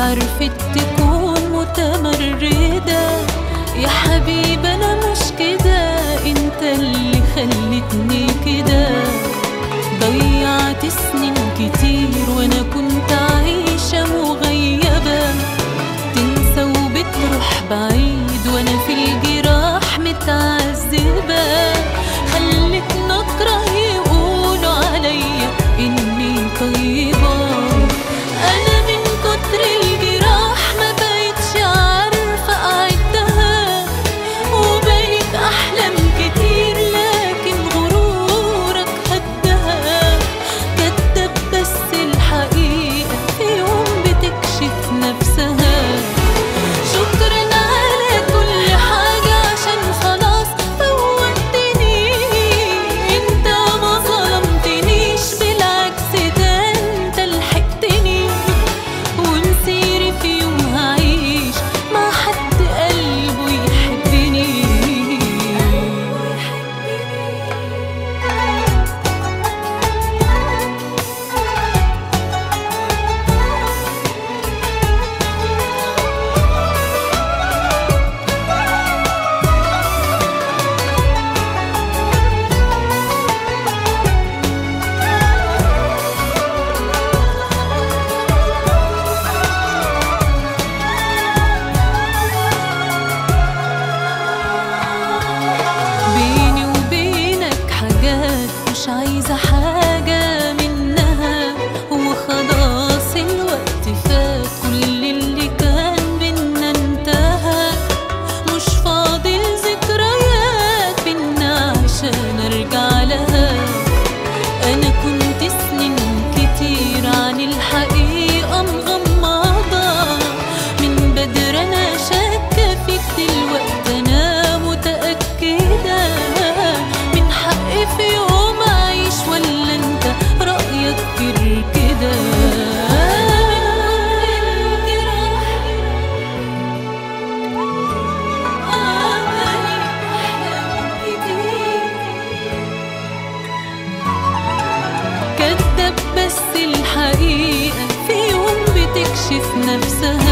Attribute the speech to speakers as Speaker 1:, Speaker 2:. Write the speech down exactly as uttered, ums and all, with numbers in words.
Speaker 1: عرفت تكون متمردة. يا حبيبي أنا مش كده، انت اللي خلتني كده. ضيعت سنين كتير وانا كنت عايشة مغيبة، تنسى وبتروح بعيد وانا في الجراح متعذبة. خلتني اكره يقولوا عليا اني طيبة. انا من كتر الجراح ما بقتش عارفة اعدها، وبقيت احلم كتير لكن غرورك هدها. كداب بس الحقيقة في يوم بتكشف نفسها. شكرا على كل حاجة عشان خلاص فوتني، انت ما ظلمتنيش بالعكس ده انت لحقتني. ومسيري في يوم هعيش مع حد قلبه يحبني. بيني وبينك حاجات مش عايزة حاجة منها، وخلاص الوقت فات كل اللي كان بينا انتهى. مش فاضل ذكريات بينا عشان ارجع لها. انا كنت سنين كتير عن الحقيقة مغمضة، من بدر انا شاكة فيك دلوقتي انا متأكدة. من حقي في يوم اعيش ولا انت رأيك غير كده؟ كداب بس الحقيقة في يوم بتكشف نفسها.